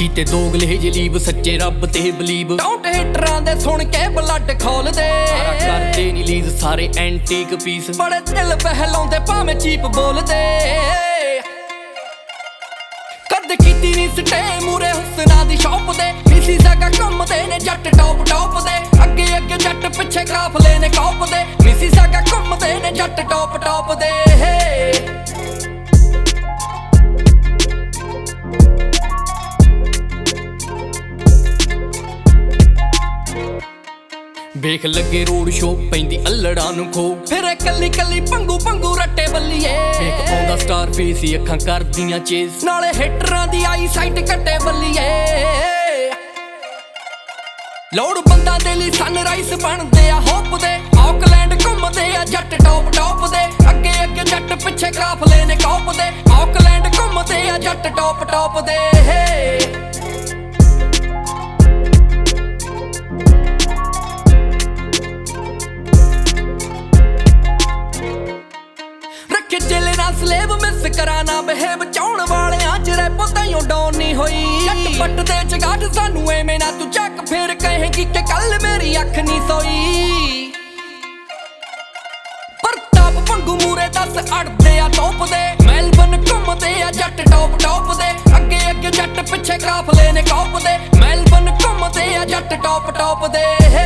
ਕੀਤੇ ਦੋਗਲੇ ਜਲੀਬ ਸੱਚੇ ਰੱਬ ਤੇ ਬਲੀਵ ਡਾਊਟ ਹਿਟਰਾਂ ਦੇ ਸੁਣ ਕੇ ਬਲੱਡ ਖੋਲਦੇ ਕਰਦੇ ਨੀ ਲੀਜ਼ ਸਾਰੇ ਐਂਟੀਕ ਪੀਸ ਬੜੇ ਦਿਲ ਬਹਿਲਾਉਂਦੇ ਭਾਵੇਂ ਚੀਪ ਬੋਲਦੇ ਕਦ ਕੀਤੀ ਨੀ ਸਟੇ ਮੂਰੇ ਹੁਸਨਾ ਦੀ ਸ਼ੌਪ ਦੇ ਮਿਸੀ ਸਾਗਾ ਘੁੰਮਦੇ ਨੇ ਜੱਟ ਟੌਪ ਟੌਪ ਦੇ ਅੱਗੇ ਅੱਗੇ ਜੱਟ ਪਿੱਛੇ ਕਾਫਲੇ ਨੇ ਕੌਪ ਦੇ ਮਿਸੀ ਸਾਗਾ ਘੁੰਮਦੇ ਨੇ ਜੱਟ ਟੌਪ ਟੌਪ ਦੇ ਵੇਖ ਲੱਗੇ ਰੋਡ ਸ਼ੋ ਪੈਂਦੀ ਅਲੜਾਂ ਨੂੰ ਖੋ ਫਿਰ ਕੱਲੀ ਕੱਲੀ ਪੰਗੂ ਪੰਗੂ ਰੱਟੇ ਬੱਲੀਏ ਵੇਖ ਆਉਂਦਾ ਸਟਾਰ ਫੇਸ ਹੀ ਅੱਖਾਂ ਕਰਦੀਆਂ ਚੇਸ ਨਾਲੇ ਹਿਟਰਾਂ ਦੀ ਆਈ ਸਾਈਟ ਕੱਟੇ ਬੱਲੀਏ ਲੋੜ ਬੰਦਾ ਦੇ ਲਈ ਸਨਰਾਈਜ਼ ਬਣਦੇ ਆ ਹੋਪ ਦੇ ਆਕਲੈਂਡ ਘੁੰਮਦੇ ਆ ਜੱਟ ਟੌਪ ਟੌਪ ਦੇ ਅੱਗੇ ਅੱਗੇ ਜੱਟ ਪਿੱਛੇ ਕਾਫਲੇ ਨੇ ਕੌਪ ਦੇ ਆਕਲੈਂਡ ਘੁੰਮਦੇ ਆ ਜੱਟ ਟੌਪ ਟੌਪ ਦੇ ਚੇਲੇ ਨਾਲ ਸਲੇਵ ਮਿਸ ਕਰਾਣਾ ਬਿਹੇਵ ਚਾਉਣ ਵਾਲਿਆਂ ਚ ਰੈਪੋ ਤਾਈਓ ਡਾਊਨ ਨਹੀਂ ਹੋਈ ਜੱਟ ਪੱਟ ਦੇ ਚਗਾਟ ਸਾਨੂੰ ਐਵੇਂ ਨਾ ਤੂੰ ਚੱਕ ਫੇਰ ਕਹੇਗੀ ਕਿ ਕੱਲ ਮੇਰੀ ਅੱਖ ਨਹੀਂ ਸੋਈ ਪ੍ਰਤਾਪ ਪੰਗੂ ਮੂਰੇ 10 ਅੜਦੇ ਆ ਟੋਪ ਦੇ ਮੈਲਬਨ ਘੁੰਮਦੇ ਆ ਜੱਟ ਟੌਪ ਟੌਪ ਦੇ ਅੱਗੇ ਅੱਗੇ ਜੱਟ ਪਿੱਛੇ ਕਾਫਲੇ ਨੇ ਕੌਪ ਦੇ ਮੈਲਬਨ ਘੁੰਮਦੇ ਆ ਜੱਟ ਟੌਪ ਟੌਪ ਦੇ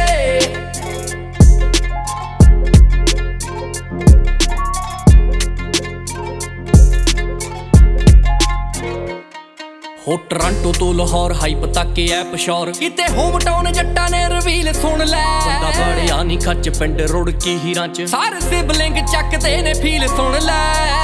ਹੋ ਟੋਰਾਂਟੋ ਤੋਂ ਲਾਹੌਰ ਹਾਈਪ ਤੱਕ ਐਪ ਸ਼ੌਰ ਕਿਤੇ ਹੋਮ ਟਾਊਨ ਜੱਟਾਂ ਨੇ ਰਿਵੀਲ ਸੁਣ ਲੈ ਬੰਦਾ ਬੜਿਆ ਨੀ ਖੱਚ ਪਿੰਡ ਰੁੜ ਕੀ ਹੀਰਾਂ ਚ ਸਾਰੇ ਸਿਬਲਿੰਗ ਚੱਕਦੇ ਨੇ ਫੀਲ ਸੁਣ ਲੈ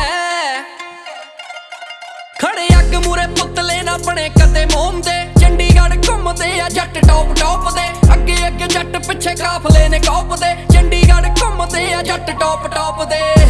ਖੜੇ ਅੱਗ ਮੂਰੇ ਪੁਤਲੇ ਨਾ ਬਣੇ ਕਦੇ ਮੋਮ ਦੇ ਚੰਡੀਗੜ੍ਹ ਘੁੰਮਦੇ ਆ ਜੱਟ ਟੌਪ ਟੌਪ ਦੇ ਅੱਗੇ ਅੱਗੇ ਜੱਟ ਪਿੱਛੇ ਕਾਫਲੇ ਨੇ ਕੌਪ ਦੇ ਚੰਡੀਗੜ੍ਹ ਘੁੰਮਦੇ ਆ ਜੱਟ ਟੌਪ ਟੌਪ ਦੇ